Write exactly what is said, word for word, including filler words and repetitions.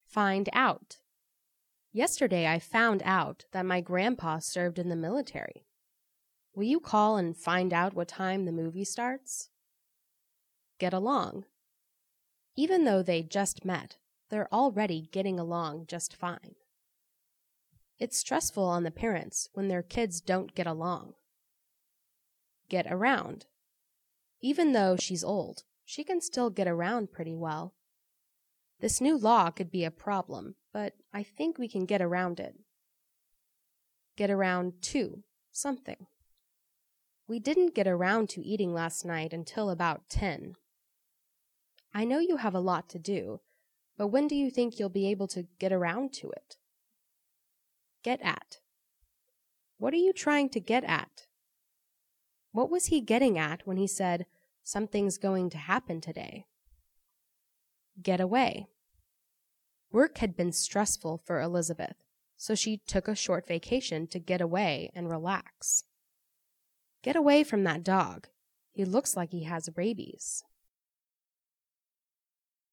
Find out. Yesterday I found out that my grandpa served in the military. Will you call and find out what time the movie starts? Get along. Even though they just met, they're already getting along just fine. It's stressful on the parents when their kids don't get along. Get around. Even though she's old, she can still get around pretty well. This new law could be a problem, but I think we can get around it. Get around to something. We didn't get around to eating last night until about ten. I know you have a lot to do, but when do you think you'll be able to get around to it? Get at. What are you trying to get at? What was he getting at when he said, something's going to happen today? Get away. Work had been stressful for Elizabeth, so she took a short vacation to get away and relax. Get away from that dog. He looks like he has rabies.